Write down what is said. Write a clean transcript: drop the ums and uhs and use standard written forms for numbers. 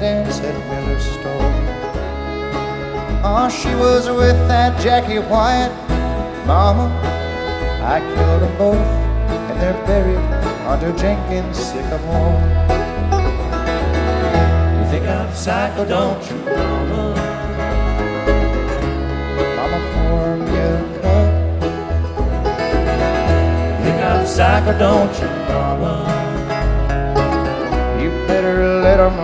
dance at Miller's store. Oh, she was with that Jackie Wyatt. Mama, I killed them both, and they're buried under Jenkins' sycamore. You think I'm psycho, don't you, Mama? Mama, pour me a cup. You think I'm psycho, don't you, Mama? You better let 'em